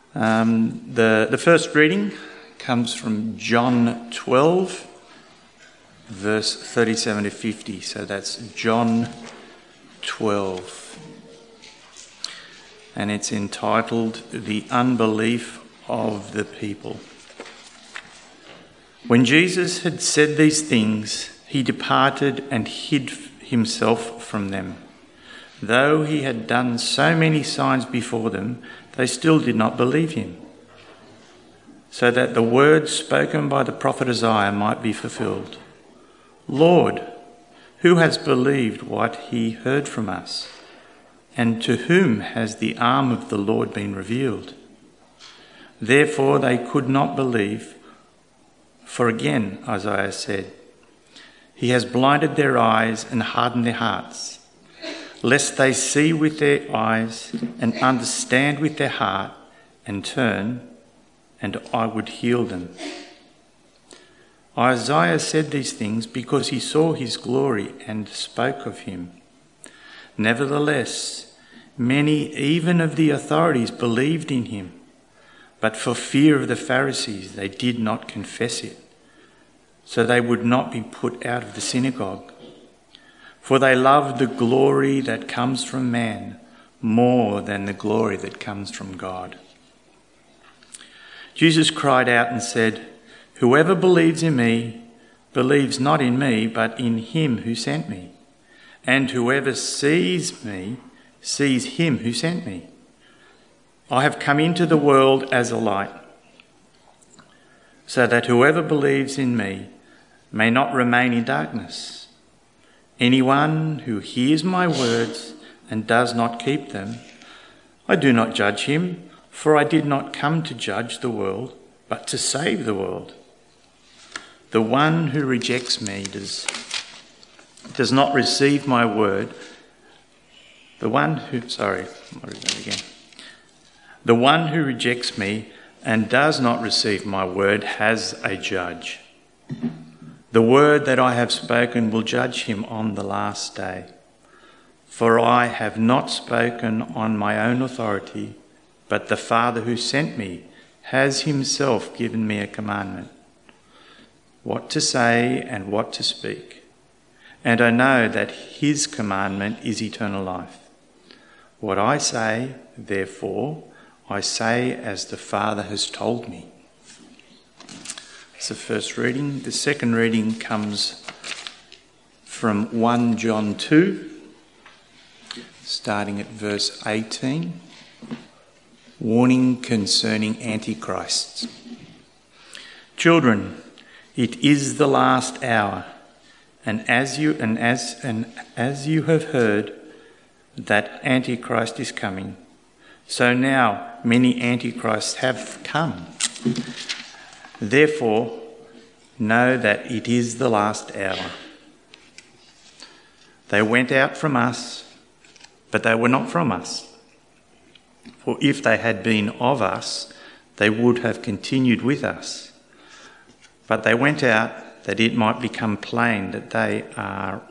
The first reading comes from John 12, verse 37 to 50. So that's John 12. And it's entitled, The Unbelief of the People. When Jesus had said these things, he departed and hid himself from them. Though he had done so many signs before them, they still did not believe him, so that the words spoken by the prophet Isaiah might be fulfilled. Lord, who has believed what he heard from us? And to whom has the arm of the Lord been revealed? Therefore they could not believe, for again Isaiah said, He has blinded their eyes and hardened their hearts, lest they see with their eyes and understand with their heart and turn, and I would heal them. Isaiah said these things because he saw his glory and spoke of him. Nevertheless, many even of the authorities believed in him, but for fear of the Pharisees they did not confess it, so they would not be put out of the synagogue. For they loved the glory that comes from man more than the glory that comes from God. Jesus cried out and said, Whoever believes in me believes not in me, but in him who sent me. And whoever sees me sees him who sent me. I have come into the world as a light, so that whoever believes in me may not remain in darkness. Anyone who hears my words and does not keep them, I do not judge him, for I did not come to judge the world, but to save the world. The one who rejects me does not receive my word. The one who rejects me and does not receive my word has a judge. The word that I have spoken will judge him on the last day. For I have not spoken on my own authority, but the Father who sent me has himself given me a commandment, what to say and what to speak. And I know that his commandment is eternal life. What I say, therefore, I say as the Father has told me. That's the first reading. The second reading comes from 1 John 2, starting at verse 18. Warning concerning antichrists. Children, it is the last hour, and as you have heard that Antichrist is coming, so now many antichrists have come. Therefore, know that it is the last hour. They went out from us, but they were not from us. For if they had been of us, they would have continued with us. But they went out that it might become plain that they are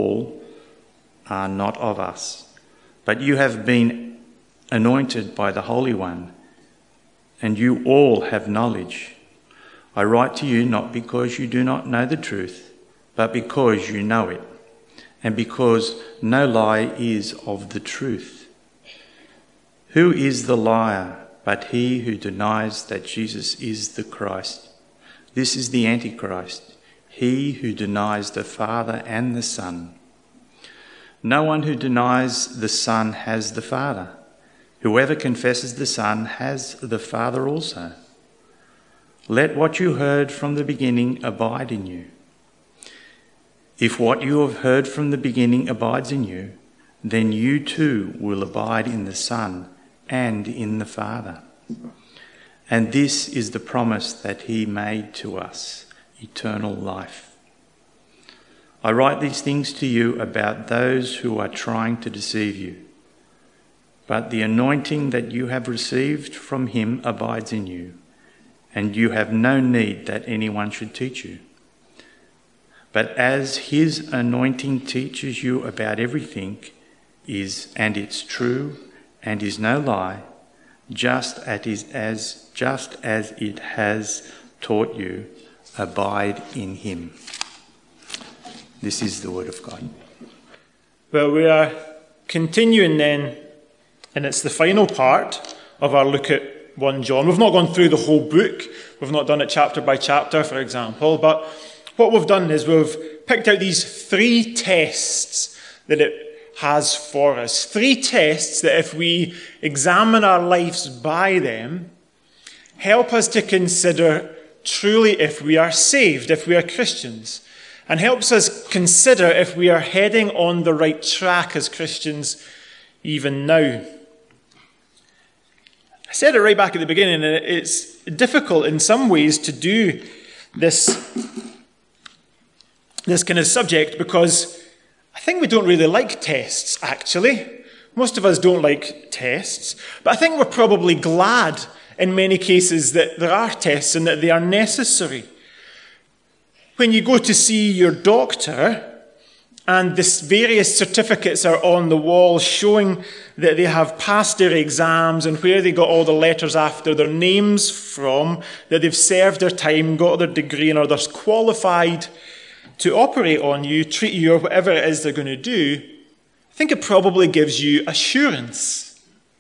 not of us. But you have been anointed by the Holy One, and you all have knowledge. I write to you not because you do not know the truth, but because you know it, and because no lie is of the truth. Who is the liar but he who denies that Jesus is the Christ? This is the Antichrist, he who denies the Father and the Son. No one who denies the Son has the Father. Whoever confesses the Son has the Father also. Let what you heard from the beginning abide in you. If what you have heard from the beginning abides in you, then you too will abide in the Son and in the Father. And this is the promise that he made to us, eternal life. I write these things to you about those who are trying to deceive you. But the anointing that you have received from him abides in you, and you have no need that anyone should teach you. But as his anointing teaches you about everything, and it's true and is no lie, just as it has taught you, abide in him. This is the word of God. Well, we are continuing then, and it's the final part of our look at 1 John. We've not gone through the whole book. We've not done it chapter by chapter, for example. But what we've done is we've picked out these 3 tests that it has for us. 3 tests that, if we examine our lives by them, help us to consider truly if we are saved, if we are Christians, and helps us consider if we are heading on the right track as Christians even now. I said it right back at the beginning, and it's difficult in some ways to do this kind of subject because I think we don't really like tests, actually. Most of us don't like tests, but I think we're probably glad in many cases that there are tests and that they are necessary. When you go to see your doctor and the various certificates are on the wall showing that they have passed their exams and where they got all the letters after their names from, that they've served their time, got their degree, and are thus qualified to operate on you, treat you, or whatever it is they're going to do, I think it probably gives you assurance.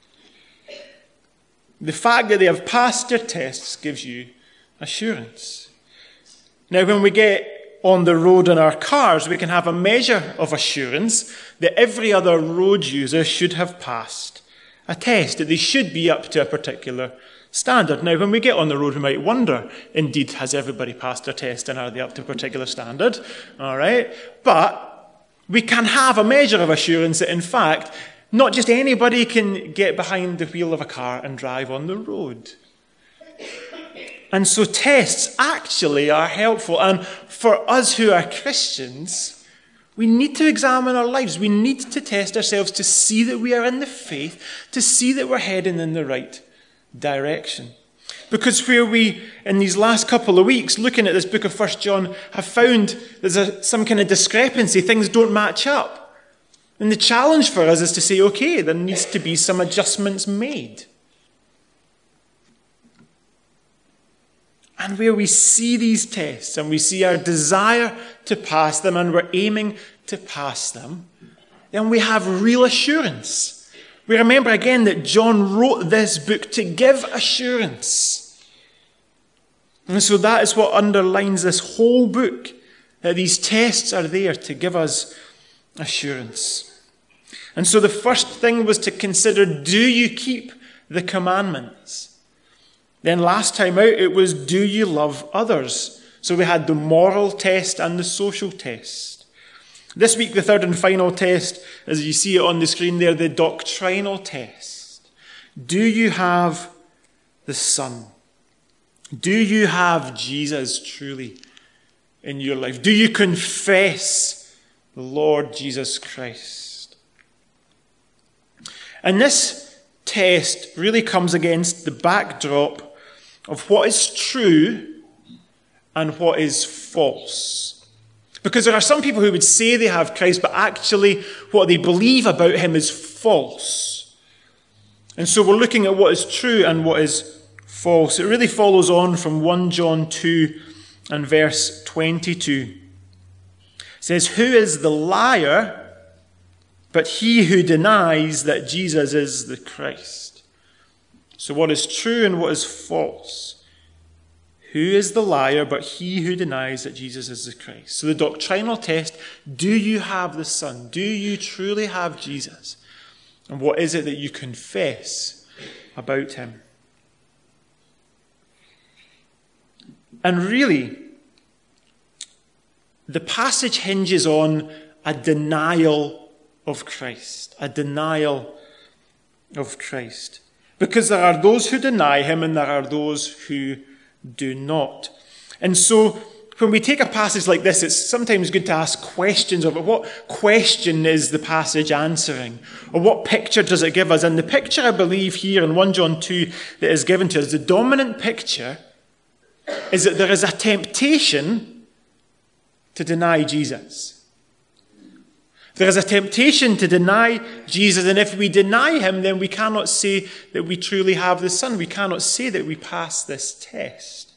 The fact that they have passed their tests gives you assurance. Now, when we get on the road in our cars, we can have a measure of assurance that every other road user should have passed a test, that they should be up to a particular standard. Now, when we get on the road, we might wonder, indeed, has everybody passed their test and are they up to a particular standard? All right. But we can have a measure of assurance that, in fact, not just anybody can get behind the wheel of a car and drive on the road. And so tests actually are helpful. And for us who are Christians, we need to examine our lives. We need to test ourselves to see that we are in the faith, to see that we're heading in the right direction. Because where we, in these last couple of weeks, looking at this book of 1 John, have found there's some kind of discrepancy, things don't match up. And the challenge for us is to say, okay, there needs to be some adjustments made. And where we see these tests and we see our desire to pass them and we're aiming to pass them, then we have real assurance. We remember again that John wrote this book to give assurance. And so that is what underlines this whole book, that these tests are there to give us assurance. And so the first thing was to consider, do you keep the commandments? Then last time out, it was, do you love others? So we had the moral test and the social test. This week, the third and final test, as you see it on the screen there, the doctrinal test. Do you have the Son? Do you have Jesus truly in your life? Do you confess the Lord Jesus Christ? And this test really comes against the backdrop of what is true and what is false. Because there are some people who would say they have Christ, but actually what they believe about him is false. And so we're looking at what is true and what is false. It really follows on from 1 John 2 and verse 22. It says, who is the liar but he who denies that Jesus is the Christ? So what is true and what is false? Who is the liar but he who denies that Jesus is the Christ? So the doctrinal test, do you have the Son? Do you truly have Jesus? And what is it that you confess about him? And really, the passage hinges on a denial of Christ. A denial of Christ. Because there are those who deny him and there are those who do not. And so when we take a passage like this, it's sometimes good to ask questions of it. What question is the passage answering? Or what picture does it give us? And the picture, I believe, here in 1 John 2 that is given to us, the dominant picture is that there is a temptation to deny Jesus. There is a temptation to deny Jesus, and if we deny him, then we cannot say that we truly have the Son. We cannot say that we pass this test.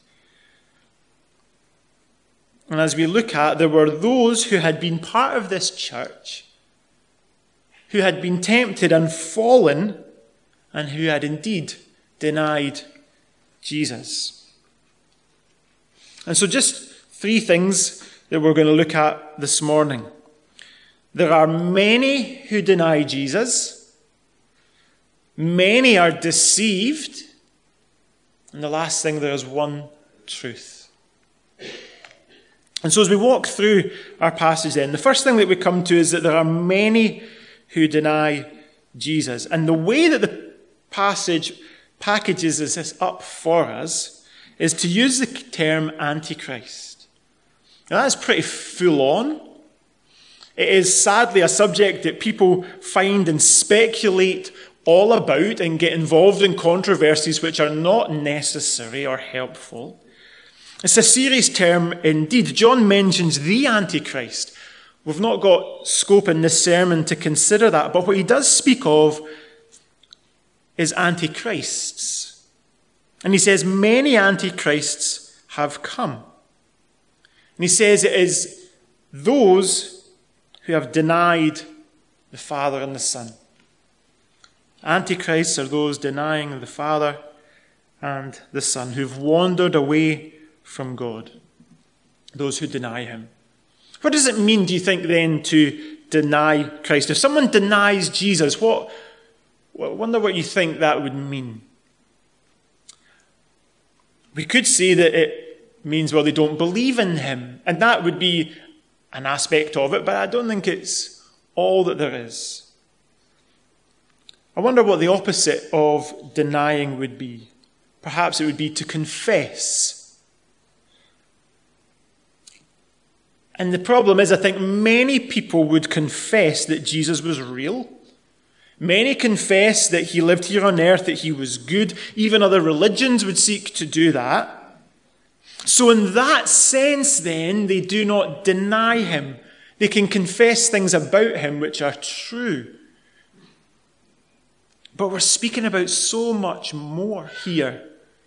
And as we look at, there were those who had been part of this church, who had been tempted and fallen, and who had indeed denied Jesus. And so just 3 things that we're going to look at this morning. There are many who deny Jesus. Many are deceived. And the last thing, there is one truth. And so as we walk through our passage then, the first thing that we come to is that there are many who deny Jesus. And the way that the passage packages this up for us is to use the term Antichrist. Now that's pretty full on. It is sadly a subject that people find and speculate all about and get involved in controversies which are not necessary or helpful. It's a serious term indeed. John mentions the Antichrist. We've not got scope in this sermon to consider that, but what he does speak of is antichrists. And he says many antichrists have come. And he says it is those who have denied the Father and the Son. Antichrists are those denying the Father and the Son, who've wandered away from God, those who deny him. What does it mean, do you think, then, to deny Christ? If someone denies Jesus, I wonder what you think that would mean. We could say that it means, well, they don't believe in him, and that would be an aspect of it, but I don't think it's all that there is. I wonder what the opposite of denying would be. Perhaps it would be to confess. And the problem is, I think many people would confess that Jesus was real. Many confess that he lived here on earth, that he was good. Even other religions would seek to do that. So in that sense, then, they do not deny him. They can confess things about him which are true. But we're speaking about so much more here.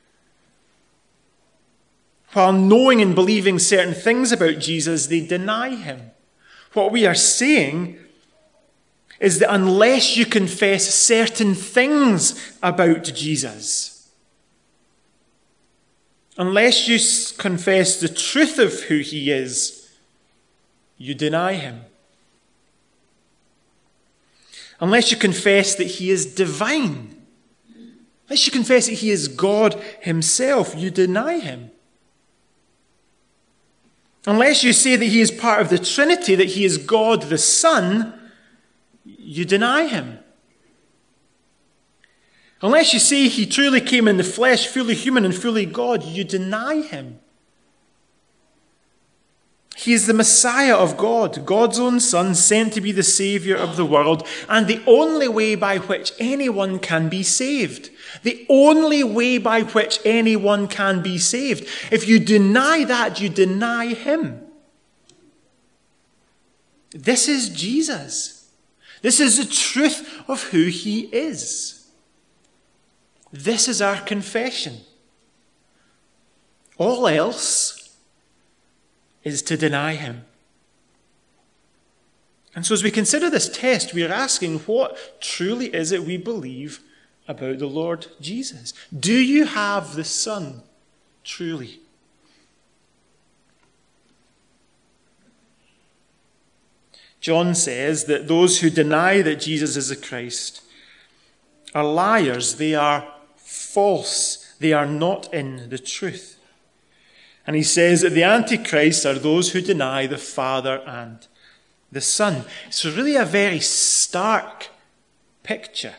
While knowing and believing certain things about Jesus, they deny him. What we are saying is that unless you confess certain things about Jesus, unless you confess the truth of who he is, you deny him. Unless you confess that he is divine, unless you confess that he is God himself, you deny him. Unless you say that he is part of the Trinity, that he is God the Son, you deny him. Unless you say he truly came in the flesh, fully human and fully God, you deny him. He is the Messiah of God, God's own Son, sent to be the Saviour of the world, and the only way by which anyone can be saved. The only way by which anyone can be saved. If you deny that, you deny him. This is Jesus. This is the truth of who he is. This is our confession. All else is to deny him. And so as we consider this test, we are asking, what truly is it we believe about the Lord Jesus? Do you have the Son truly? John says that those who deny that Jesus is the Christ are liars. They are false. They are not in the truth. And he says that the Antichrists are those who deny the Father and the Son. It's really a very stark picture.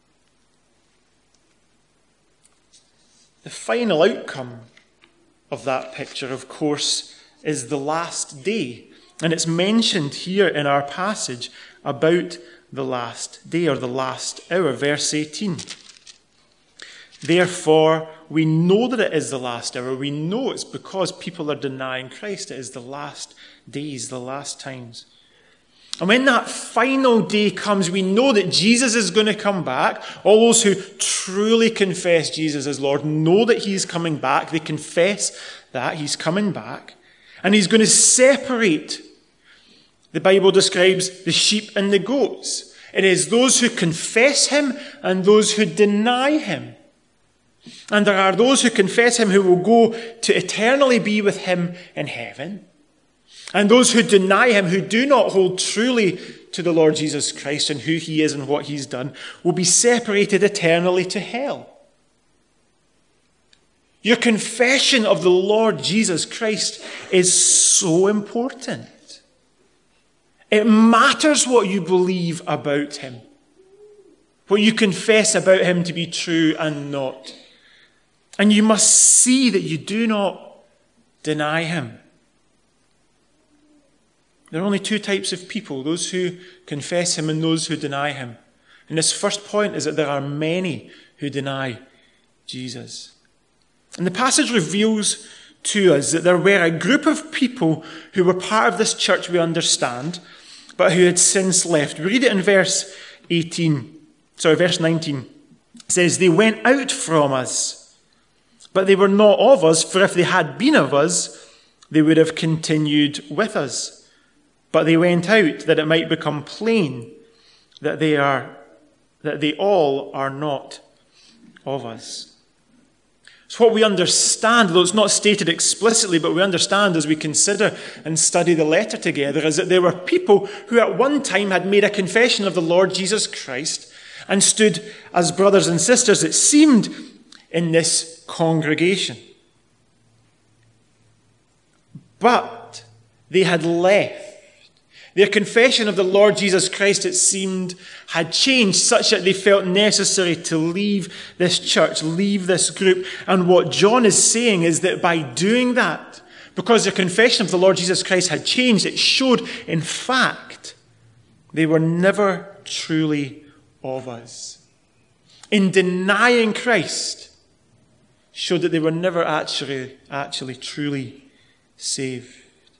The final outcome of that picture, of course, is the last day. And it's mentioned here in our passage about the last day or the last hour, verse 18. Therefore, we know that it is the last hour. We know it's because people are denying Christ. It is the last days, the last times. And when that final day comes, we know that Jesus is going to come back. All those who truly confess Jesus as Lord know that he's coming back. They confess that he's coming back. And he's going to separate, the Bible describes, the sheep and the goats. It is those who confess him and those who deny him. And there are those who confess him who will go to eternally be with him in heaven. And those who deny him, who do not hold truly to the Lord Jesus Christ and who he is and what he's done, will be separated eternally to hell. Your confession of the Lord Jesus Christ is so important. It matters what you believe about him, what you confess about him to be true and not. And you must see that you do not deny him. There are only two types of people, those who confess him and those who deny him. And this first point is that there are many who deny Jesus. And the passage reveals to us that there were a group of people who were part of this church, we understand, but who had since left. We read it in verse 19. It says, "They went out from us, but they were not of us, for if they had been of us, they would have continued with us. But they went out that it might become plain that they all are not of us." So what we understand, though it's not stated explicitly, but we understand as we consider and study the letter together, is that there were people who at one time had made a confession of the Lord Jesus Christ and stood as brothers and sisters, it seemed, in this congregation. But they had left. Their confession of the Lord Jesus Christ, it seemed, had changed such that they felt necessary to leave this church, leave this group. And what John is saying is that by doing that, because their confession of the Lord Jesus Christ had changed, it showed, in fact, they were never truly of us. In denying Christ, showed that they were never actually truly saved.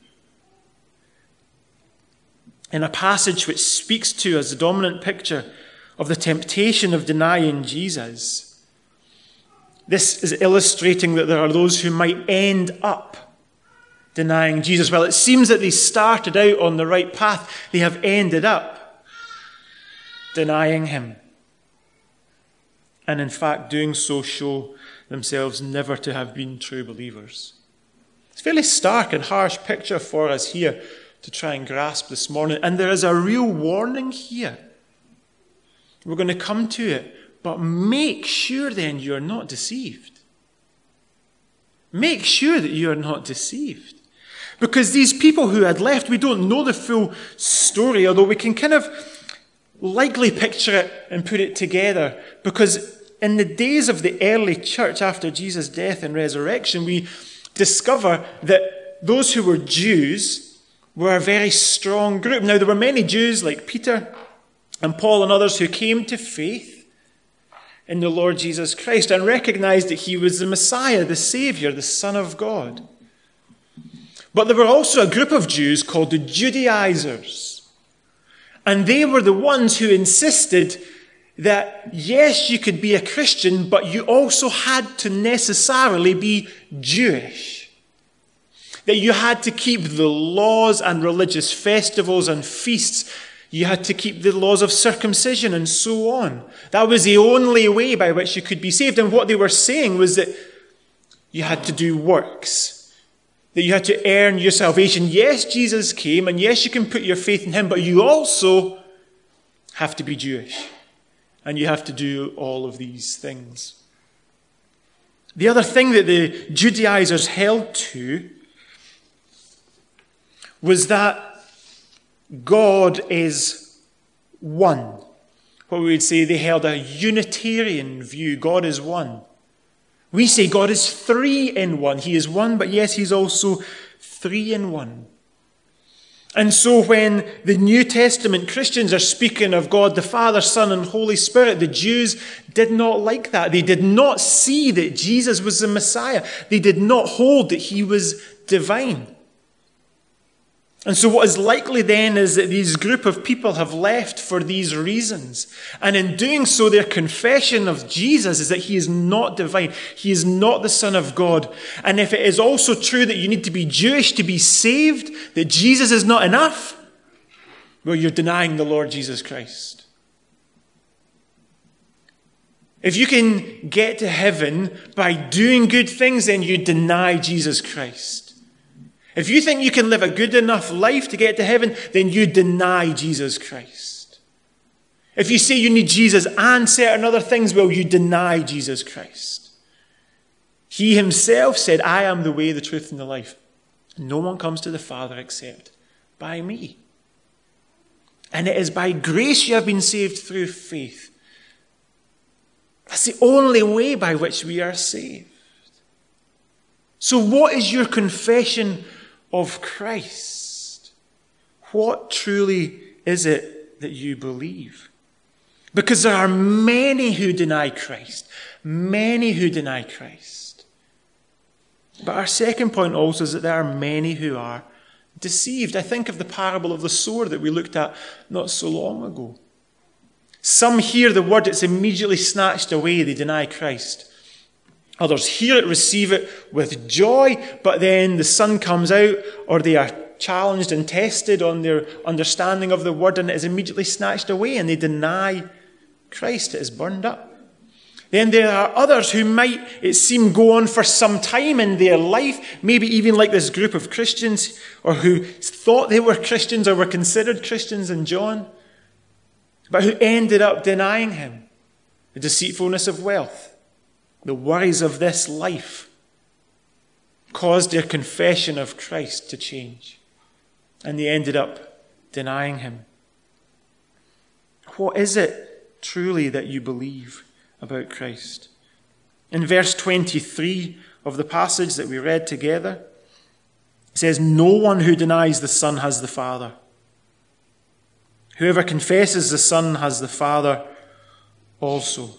In a passage which speaks to us, the dominant picture of the temptation of denying Jesus, this is illustrating that there are those who might end up denying Jesus. Well, it seems that they started out on the right path. They have ended up denying him. And in fact, doing so show themselves never to have been true believers. It's a fairly stark and harsh picture for us here to try and grasp this morning. And there is a real warning here. We're going to come to it. But make sure then you're not deceived. Make sure that you are not deceived. Because these people who had left, we don't know the full story, although we can kind of likely picture it and put it together. Because in the days of the early church after Jesus' death and resurrection, we discover that those who were Jews were a very strong group. Now, there were many Jews like Peter and Paul and others who came to faith in the Lord Jesus Christ and recognized that he was the Messiah, the Savior, the Son of God. But there were also a group of Jews called the Judaizers. And they were the ones who insisted that, yes, you could be a Christian, but you also had to necessarily be Jewish. That you had to keep the laws and religious festivals and feasts. You had to keep the laws of circumcision and so on. That was the only way by which you could be saved. And what they were saying was that you had to do works. That you had to earn your salvation. Yes, Jesus came, and yes, you can put your faith in him, but you also have to be Jewish. And you have to do all of these things. The other thing that the Judaizers held to was that God is one. What we would say, they held a Unitarian view. God is one. We say God is three in one. He is one, but yes, he's also three in one. And so when the New Testament Christians are speaking of God the Father, Son, and Holy Spirit, the Jews did not like that. They did not see that Jesus was the Messiah. They did not hold that he was divine. And so what is likely then is that these group of people have left for these reasons. And in doing so, their confession of Jesus is that he is not divine. He is not the Son of God. And if it is also true that you need to be Jewish to be saved, that Jesus is not enough, well, you're denying the Lord Jesus Christ. If you can get to heaven by doing good things, then you deny Jesus Christ. If you think you can live a good enough life to get to heaven, then you deny Jesus Christ. If you say you need Jesus and certain other things, well, you deny Jesus Christ. He himself said, I am the way, the truth, and the life. No one comes to the Father except by me. And it is by grace you have been saved through faith. That's the only way by which we are saved. So what is your confession of Christ? What truly is it that you believe? Because there are many who deny Christ. Many who deny Christ. But our second point also is that there are many who are deceived. I think of the parable of the sower that we looked at not so long ago. Some hear the word, it's immediately snatched away, they deny Christ. Others hear it, receive it with joy, but then the sun comes out, or they are challenged and tested on their understanding of the word, and it is immediately snatched away, and they deny Christ. It is burned up. Then there are others who might, it seem, go on for some time in their life, maybe even like this group of Christians, or who thought they were Christians or were considered Christians in John, but who ended up denying him. The deceitfulness of wealth, the worries of this life caused their confession of Christ to change. And they ended up denying him. What is it truly that you believe about Christ? In verse 23 of the passage that we read together, it says, no one who denies the Son has the Father. Whoever confesses the Son has the Father also.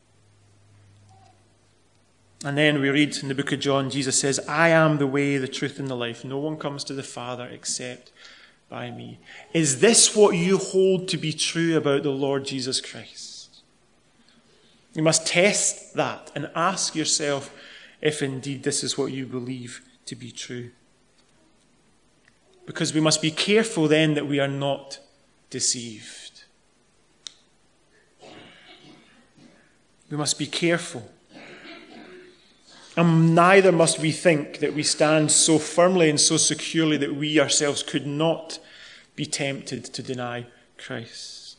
And then we read in the book of John, Jesus says, I am the way, the truth, and the life. No one comes to the Father except by me. Is this what you hold to be true about the Lord Jesus Christ? You must test that and ask yourself if indeed this is what you believe to be true. Because we must be careful then that we are not deceived. We must be careful. And neither must we think that we stand so firmly and so securely that we ourselves could not be tempted to deny Christ.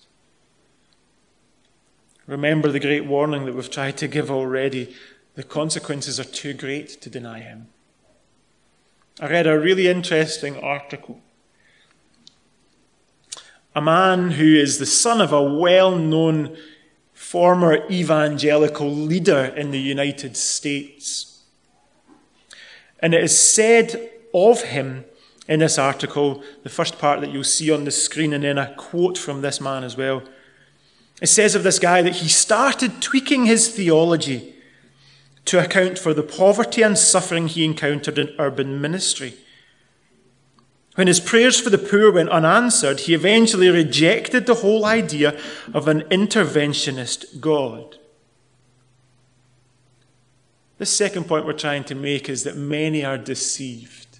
Remember the great warning that we've tried to give already. The consequences are too great to deny him. I read a really interesting article. A man who is the son of a well-known former evangelical leader in the United States. And it is said of him in this article, the first part that you'll see on the screen, and then a quote from this man as well. It says of this guy that he started tweaking his theology to account for the poverty and suffering he encountered in urban ministry. When his prayers for the poor went unanswered, he eventually rejected the whole idea of an interventionist God. The second point we're trying to make is that many are deceived.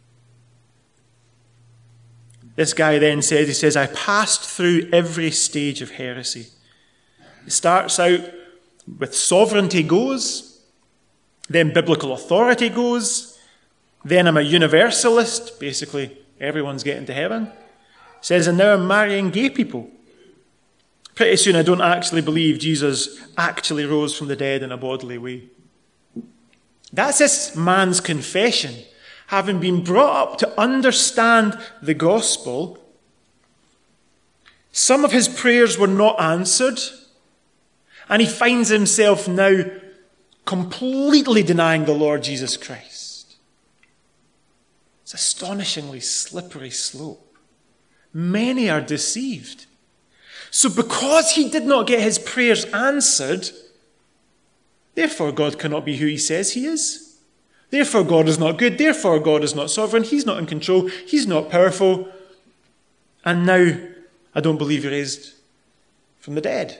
This guy then says, I passed through every stage of heresy. It starts out with sovereignty goes, then biblical authority goes, then I'm a universalist, basically everyone's getting to heaven. Says, and now I'm marrying gay people. Pretty soon I don't actually believe Jesus actually rose from the dead in a bodily way. That's this man's confession. Having been brought up to understand the gospel, some of his prayers were not answered, and he finds himself now completely denying the Lord Jesus Christ. It's an astonishingly slippery slope. Many are deceived. So because he did not get his prayers answered, therefore God cannot be who he says he is. Therefore, God is not good. Therefore, God is not sovereign. He's not in control. He's not powerful. And now, I don't believe he raised from the dead.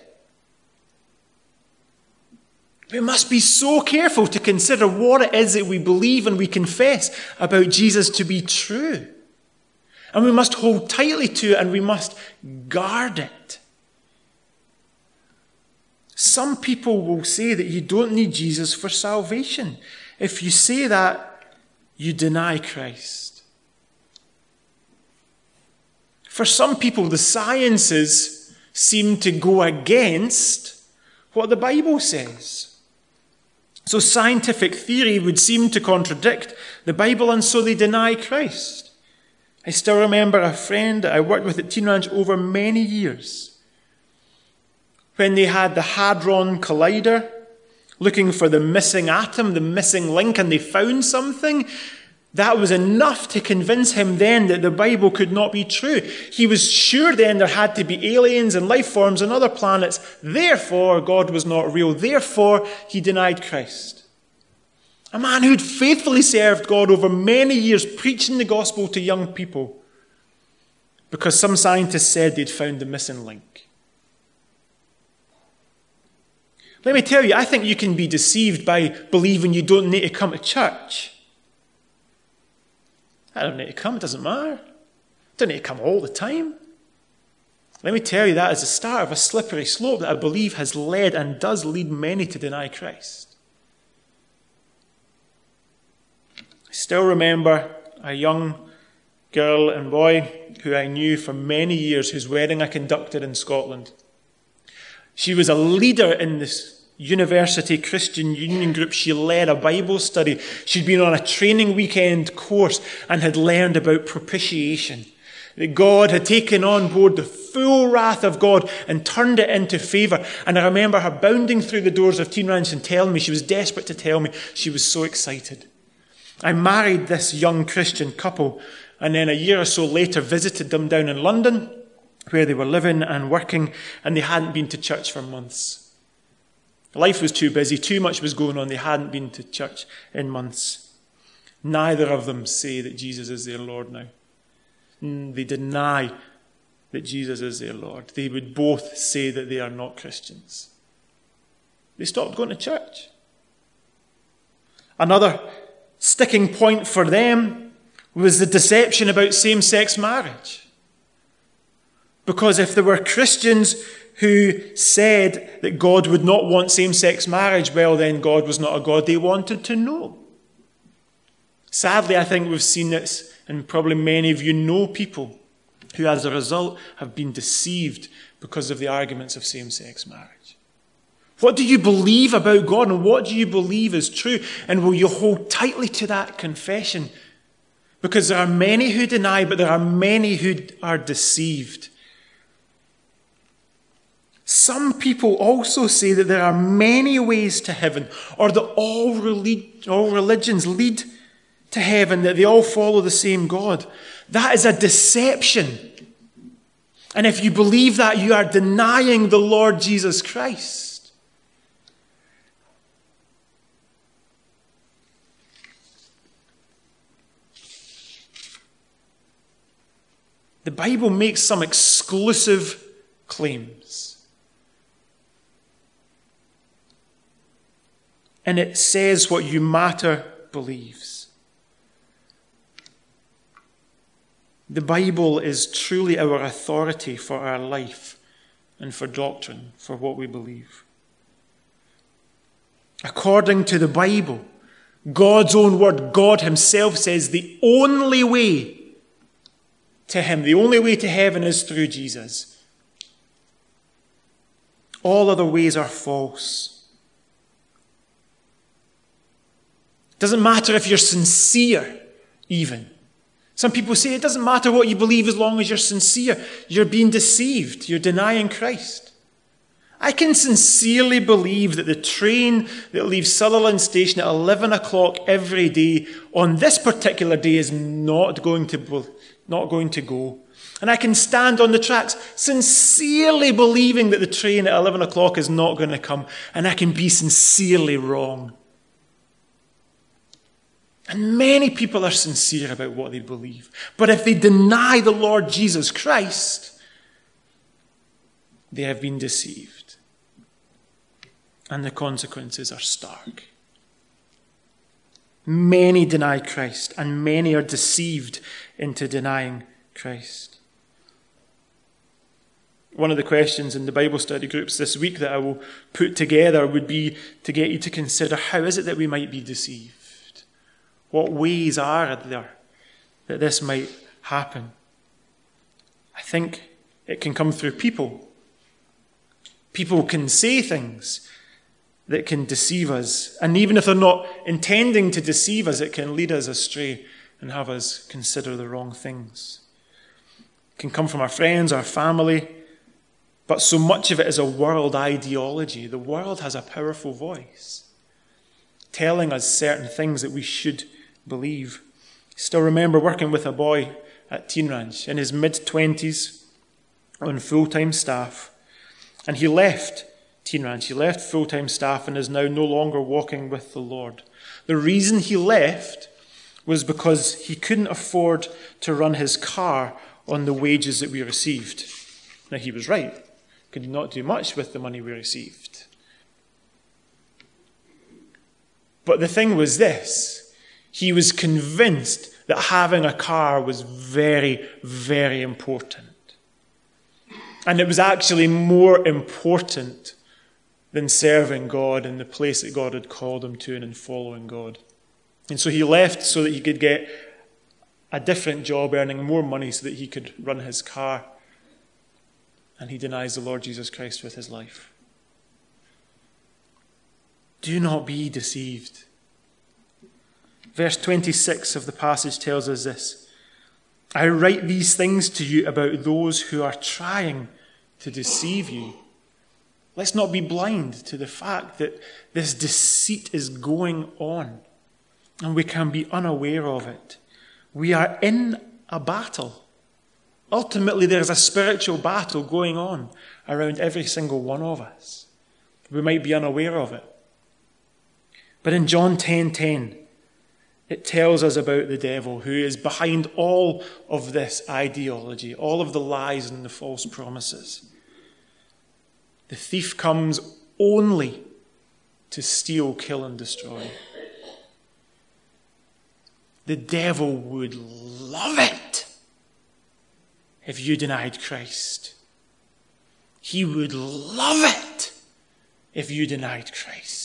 We must be so careful to consider what it is that we believe and we confess about Jesus to be true. And we must hold tightly to it and we must guard it. Some people will say that you don't need Jesus for salvation. If you say that, you deny Christ. For some people, the sciences seem to go against what the Bible says. So scientific theory would seem to contradict the Bible, and so they deny Christ. I still remember a friend that I worked with at Teen Ranch over many years, when they had the Hadron Collider, looking for the missing atom, the missing link, and they found something. That was enough to convince him then that the Bible could not be true. He was sure then there had to be aliens and life forms on other planets. Therefore, God was not real. Therefore, he denied Christ. A man who'd faithfully served God over many years, preaching the gospel to young people, because some scientists said they'd found the missing link. Let me tell you, I think you can be deceived by believing you don't need to come to church. I don't need to come, it doesn't matter. I don't need to come all the time. Let me tell you, that is the start of a slippery slope that I believe has led and does lead many to deny Christ. I still remember a young girl and boy who I knew for many years, whose wedding I conducted in Scotland. She was a leader in this University Christian Union group. She led a Bible study. She'd been on a training weekend course and had learned about propitiation. That God had taken on board the full wrath of God and turned it into favour. And I remember her bounding through the doors of Teen Ranch and telling me, she was desperate to tell me, she was so excited. I married this young Christian couple, and then a year or so later visited them down in London, where they were living and working, and they hadn't been to church for months. Life was too busy, too much was going on, they hadn't been to church in months. Neither of them say that Jesus is their Lord now. They deny that Jesus is their Lord. They would both say that they are not Christians. They stopped going to church. Another sticking point for them was the deception about same-sex marriage. Because if there were Christians who said that God would not want same-sex marriage, well, then God was not a God they wanted to know. Sadly, I think we've seen this, and probably many of you know people who, as a result, have been deceived because of the arguments of same-sex marriage. What do you believe about God, and what do you believe is true? And will you hold tightly to that confession? Because there are many who deny, but there are many who are deceived. Some people also say that there are many ways to heaven, or that all religions lead to heaven, that they all follow the same God. That is a deception. And if you believe that, you are denying the Lord Jesus Christ. The Bible makes some exclusive claims. And it says what you matter believes. The Bible is truly our authority for our life and for doctrine, for what we believe. According to the Bible, God's own word, God himself says the only way to him, the only way to heaven is through Jesus. All other ways are false. It doesn't matter if you're sincere, even. Some people say it doesn't matter what you believe as long as you're sincere. You're being deceived. You're denying Christ. I can sincerely believe that the train that leaves Sutherland Station at 11 o'clock every day on this particular day is not going to go. And I can stand on the tracks sincerely believing that the train at 11 o'clock is not going to come. And I can be sincerely wrong. And many people are sincere about what they believe. But if they deny the Lord Jesus Christ, they have been deceived. And the consequences are stark. Many deny Christ, and many are deceived into denying Christ. One of the questions in the Bible study groups this week that I will put together would be to get you to consider, how is it that we might be deceived? What ways are there that this might happen? I think it can come through people. People can say things that can deceive us. And even if they're not intending to deceive us, it can lead us astray and have us consider the wrong things. It can come from our friends, our family, but so much of it is a world ideology. The world has a powerful voice, telling us certain things that we should believe. Still remember working with a boy at Teen Ranch in his mid-20s on full-time staff. And he left Teen Ranch. He left full-time staff and is now no longer walking with the Lord. The reason he left was because he couldn't afford to run his car on the wages that we received. Now, he was right. Could not do much with the money we received. But the thing was this. He was convinced that having a car was very, very important. And it was actually more important than serving God in the place that God had called him to and in following God. And so he left so that he could get a different job, earning more money so that he could run his car. And he denies the Lord Jesus Christ with his life. Do not be deceived. Verse 26 of the passage tells us this. I write these things to you about those who are trying to deceive you. Let's not be blind to the fact that this deceit is going on, and we can be unaware of it. We are in a battle. Ultimately, there's a spiritual battle going on around every single one of us. We might be unaware of it. But in John 10:10, it tells us about the devil who is behind all of this ideology, all of the lies and the false promises. The thief comes only to steal, kill, and destroy. The devil would love it if you denied Christ. He would love it if you denied Christ.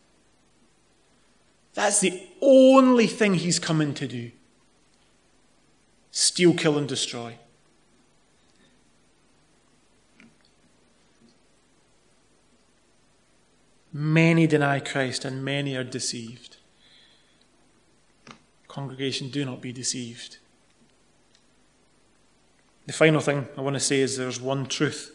That's the only thing he's coming to do. Steal, kill, and destroy. Many deny Christ and many are deceived. Congregation, do not be deceived. The final thing I want to say is there's one truth.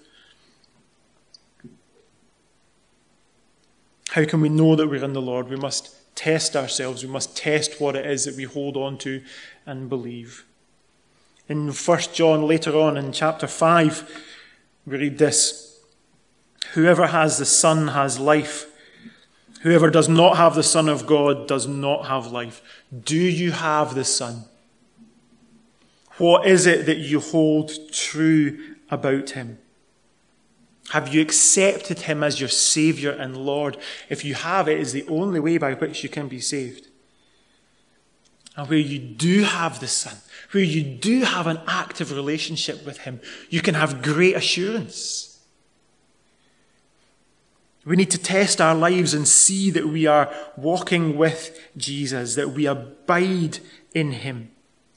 How can we know that we're in the Lord? We must test ourselves. We must test what it is that we hold on to and believe. In 1 John, later on in chapter 5, we read this. Whoever has the Son has life. Whoever does not have the Son of God does not have life. Do you have the Son? What is it that you hold true about him? Have you accepted him as your Saviour and Lord? If you have, it is the only way by which you can be saved. And where you do have the Son, where you do have an active relationship with him, you can have great assurance. We need to test our lives and see that we are walking with Jesus, that we abide in him.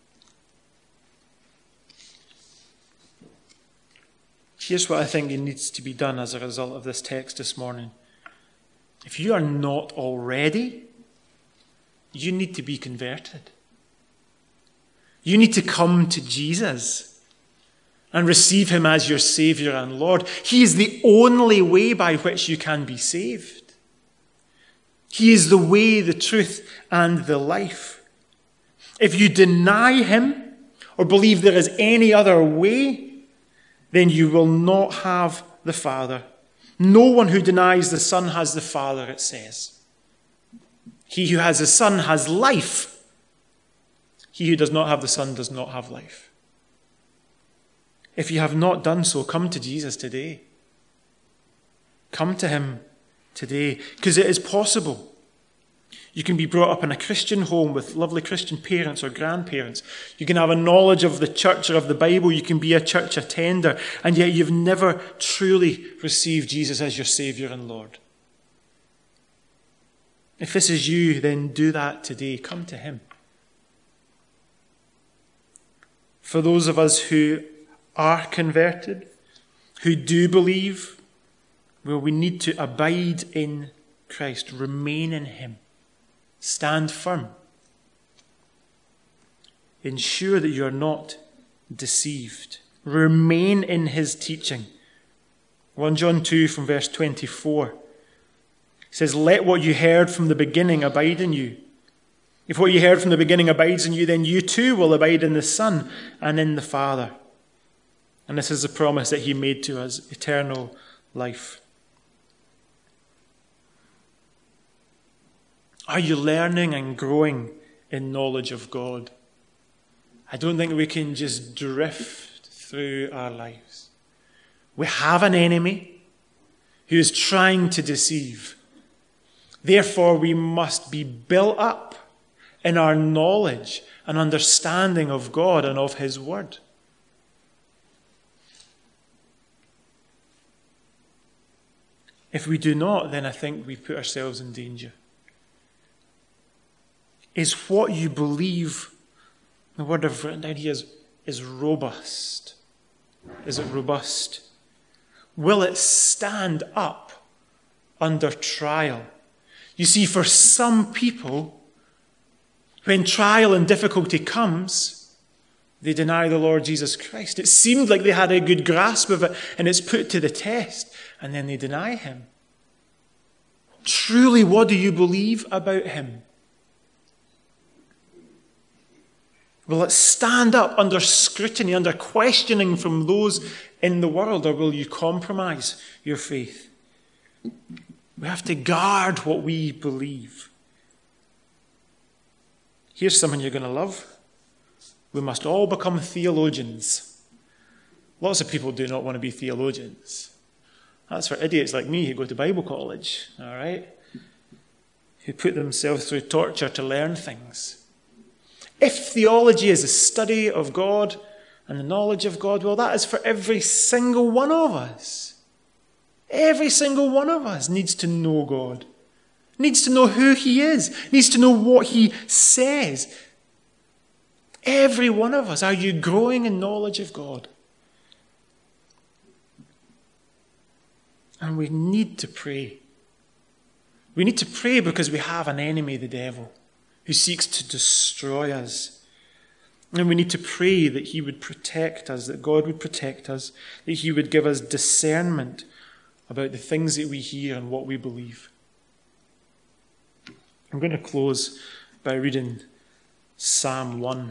Here's what I think needs to be done as a result of this text this morning. If you are not already, you need to be converted. You need to come to Jesus and receive him as your Saviour and Lord. He is the only way by which you can be saved. He is the way, the truth, and the life. If you deny him or believe there is any other way, then you will not have the Father. No one who denies the Son has the Father, it says. He who has the Son has life. He who does not have the Son does not have life. If you have not done so, come to Jesus today. Come to him today, because it is possible. You can be brought up in a Christian home with lovely Christian parents or grandparents. You can have a knowledge of the church or of the Bible. You can be a church attender, and yet you've never truly received Jesus as your Saviour and Lord. If this is you, then do that today. Come to him. For those of us who are converted, who do believe, well, we need to abide in Christ, remain in him, stand firm. Ensure that you are not deceived. Remain in his teaching. 1 John 2 from verse 24 says, "Let what you heard from the beginning abide in you. If what you heard from the beginning abides in you, then you too will abide in the Son and in the Father." And this is the promise that he made to us, eternal life. Are you learning and growing in knowledge of God? I don't think we can just drift through our lives. We have an enemy who is trying to deceive. Therefore, we must be built up in our knowledge and understanding of God and of his word. If we do not, then I think we put ourselves in danger. Is what you believe, the word I've written down here is robust. Is it robust? Will it stand up under trial? You see, for some people, when trial and difficulty comes, they deny the Lord Jesus Christ. It seemed like they had a good grasp of it, and it's put to the test, and then they deny him. Truly, what do you believe about him? Will it stand up under scrutiny, under questioning from those in the world, or will you compromise your faith? We have to guard what we believe. Here's something you're going to love. We must all become theologians. Lots of people do not want to be theologians. That's for idiots like me who go to Bible college, all right? Who put themselves through torture to learn things. If theology is a study of God and the knowledge of God, well, that is for every single one of us. Every single one of us needs to know God, needs to know who he is, needs to know what he says. Every one of us. Are you growing in knowledge of God? And we need to pray. We need to pray because we have an enemy, the devil, who seeks to destroy us. And we need to pray that he would protect us, that God would protect us, that he would give us discernment about the things that we hear and what we believe. I'm going to close by reading Psalm 1.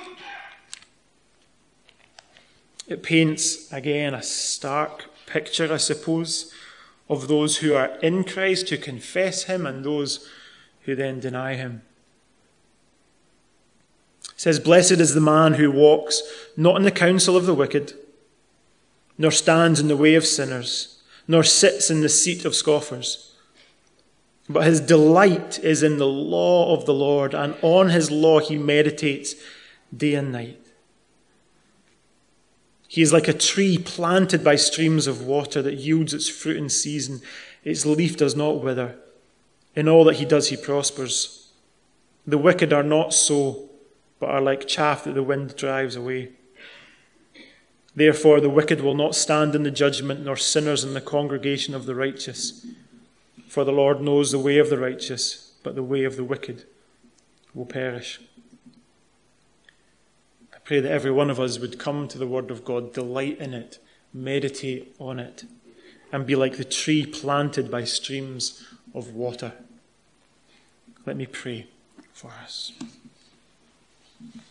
It paints, again, a stark picture, I suppose, of those who are in Christ, who confess him, and those who then deny him. It says, "Blessed is the man who walks not in the counsel of the wicked, nor stands in the way of sinners, nor sits in the seat of scoffers. But his delight is in the law of the Lord, and on his law he meditates day and night. He is like a tree planted by streams of water that yields its fruit in season. Its leaf does not wither. In all that he does, he prospers. The wicked are not so, but are like chaff that the wind drives away. Therefore, the wicked will not stand in the judgment, nor sinners in the congregation of the righteous. For the Lord knows the way of the righteous, but the way of the wicked will perish." I pray that every one of us would come to the word of God, delight in it, meditate on it, and be like the tree planted by streams of water. Let me pray for us.